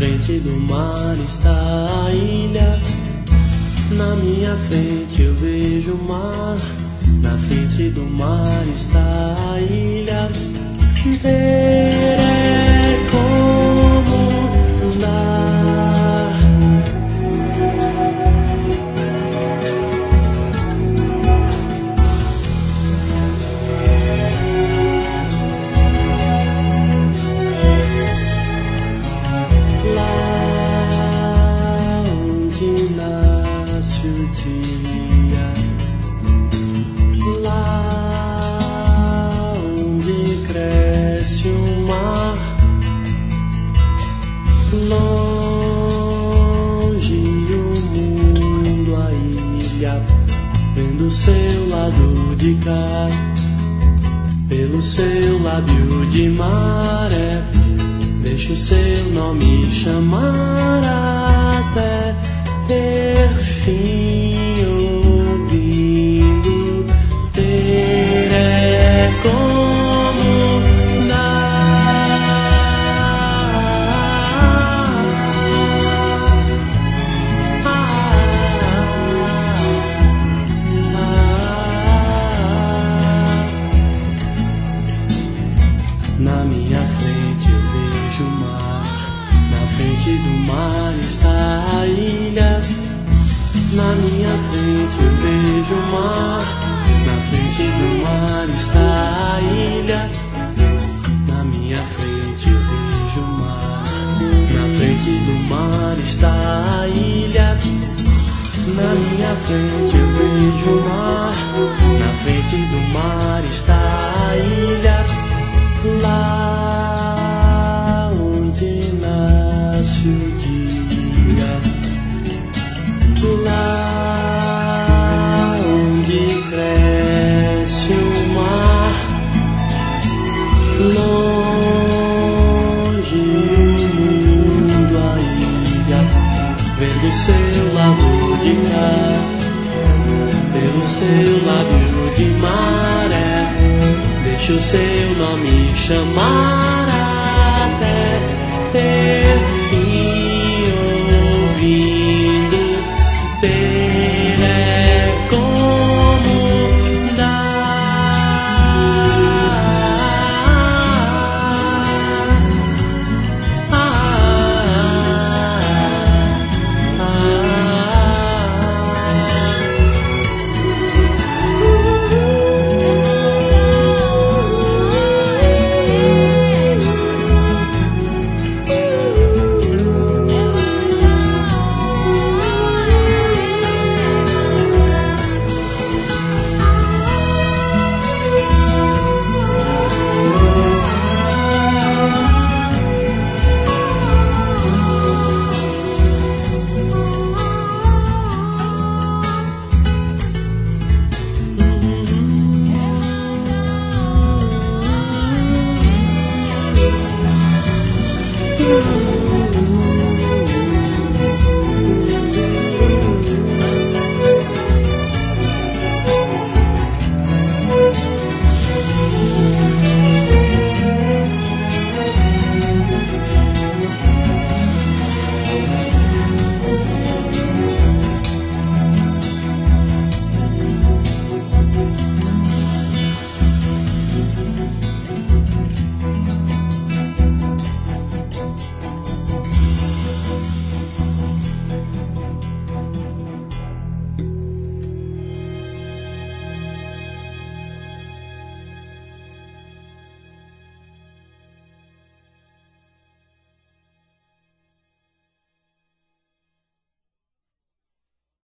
frente do mar está a ilha. Na minha frente eu vejo o mar. Na frente do mar está a ilha. Ver é como andar. Lá onde nasce o dia, lá onde cresce o mar, longe o mundo, a ilha, vendo o seu lado de cá, pelo seu lábio de maré, deixa o seu nome chamar até ter fim. Ouvindo, ter é como na minha frente eu vejo o mar. Na frente do mar está a ilha. Na minha frente eu vejo o mar. Na frente do mar está a ilha. Na minha frente eu vejo o mar. Na frente do mar está a ilha. Na minha frente eu vejo o mar. Na frente do mar está a ilha. Lá onde nasce o dia, lá onde cresce o mar, longe o mundo, a ilha, vendo o seu lado de cá, pelo seu lábio de maré, deixa o seu nome chamar